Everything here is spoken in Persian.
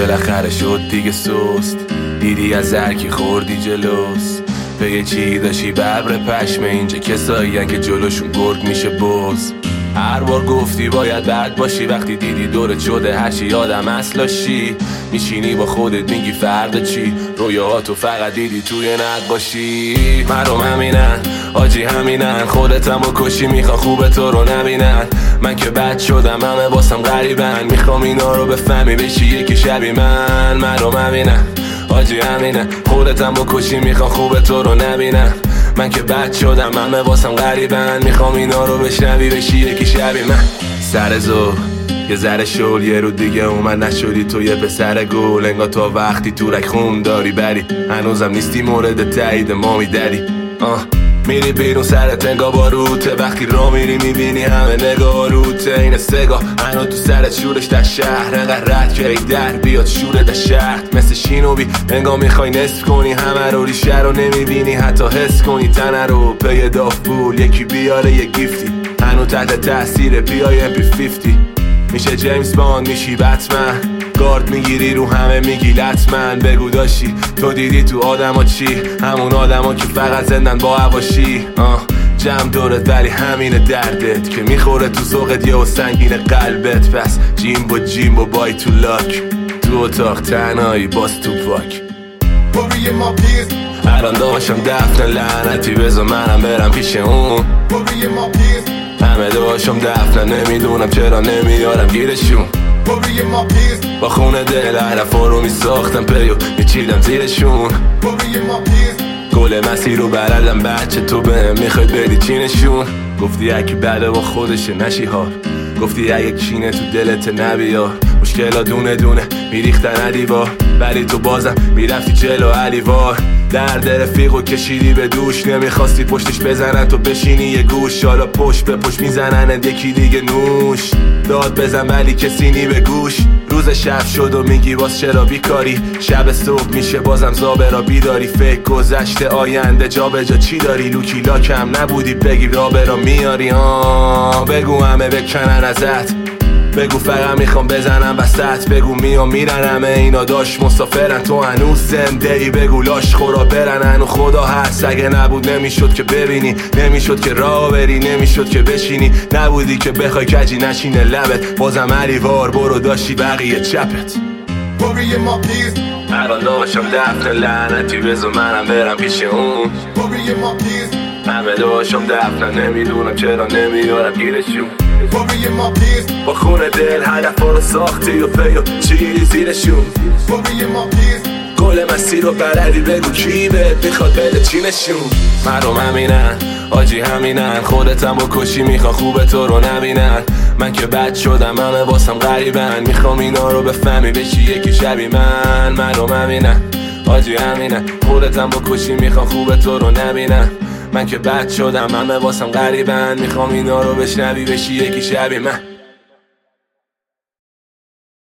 بالاخره شد دیگه سست. دیدی از هرکی خوردی جلوس، به یه چی داشتی ببر پشمه. اینجا کسایین که جلوشون گرگ میشه بز. هر بار گفتی باید بد باشی، وقتی دیدی دورت شده هرچی یادم اصلاشی. میشینی با خودت میگی فردا چی، رویاهاتو فقط دیدی توی نقاشی. مردم همینن آجی همینن، خودتم با کشی میخوان خوب تو رو نبینن. من که بد شدم همه واسم غریبن، میخوام اینا رو بفهمی بشی یکی شبی من. مردم همینن آجی همینن، خودتم با کشی میخوان خوب تو رو نبینن. من که بد شدم همه واسم غریبن، میخوام اینا رو بشنوی بشی یکی شبی من. سر زور یه ذره شل، یه رو دیگه اومد نشدی تو یه پسر گل. انگار تا وقتی تورک خون داری بری، هنوزم نیستی مورد تایید مامی دری. میری بیرون سرت انگار باروته، وقتی را میری میبینی همه نگاه روته. این سگاه هنو تو سرت شورش در شهر، انقدر رد که ای در بیاد شوره در شهر. مثل شینوبی انگار میخوای نصف کنی همه رو، ریشه رو نمیبینی حتی حس کنی تنه رو. پی دافول یکی بیاره یه گیفتی، هنو تحت تاثیر بیای MP50. میشه جیمز باند میشی بتمن، گارد میگیری رو همه میگی لطمن. بگو داشتی تو دیدی تو آدم ها چی، همون آدم ها که فقط زندن با هواشی. جمع دورت ولی همین دردت که میخوره تو ذوقت یه و سنگین قلبت. پس جیم و بای تو لاک، تو اتاق تنهایی باز تو پاک. الان داشتم دفن لعنتی، بذار منم برم پیش اون. همه داشتم دفن نمیدونم چرا نمیارم گیرشون. با خونه دل حرفا رو میساختم پیو میچیدم زیرشون. گل مسیر رو بردم بچه تو بهم میخوای بدی چینشون. گفتی اگه بده با خودشه نشی ها، گفتی اگه کینه تو دلت نبیار. مشکلا دونه دونه میریختن دیوار، ولی تو بازم میرفتی جلو علیوار. درد رفیقو کشیدی به دوش، نمیخواستی پشتش بزنن تو بشینی یه گوش. حالا پشت به پشت میزنن یکی دیگه نوش. داد بزن ولی کسی نی به گوش. روز شب شد و میگی باز چرا بیکاری، شب صبح میشه بازم زابه را بیداری. فکر گذشته آینده جا به جا چی داری، لوکی لاکم نبودی بگی رابه را میاری. بگو همه بکنن ازت، بگو فقط میخوام بزنم وسط. بگو میام میرن همه اینا داشت مسافرن، تو هنوز زنده ای. بگو لاش خورا برن هنو خدا هست. اگه نبود نمیشد که ببینی، نمیشد که راه بری، نمیشد که بشینی. نبودی که بخوای کجی نشینه لبت، بازم علیوار برو داشتی بقیه چپت. الان داشتم دفن لعنتی، بذار منم برم پیش اون. همه داشتم دفن نمیدونم چرا نمیارم گیرشون. با خونه دل هدفا رو ساختی و پیو چی زیرشون. گل مسیر رو بلدی بگو کی بهت میخواد بده چینشون. مردم همینن آجی همینن، خودتم با کشی میخوان خوب تو رو نبینن. من که بد شدم همه واسم غریبن، میخوام اینا رو بفهمی بشی یکی شبی من. مردم همینن آجی همینن، خودتم با کشی میخوان خوب تو رو نبینن. من که بد شدم همه واسم غریبن، میخوام اینا رو بشنوی بشی یکی شبی من.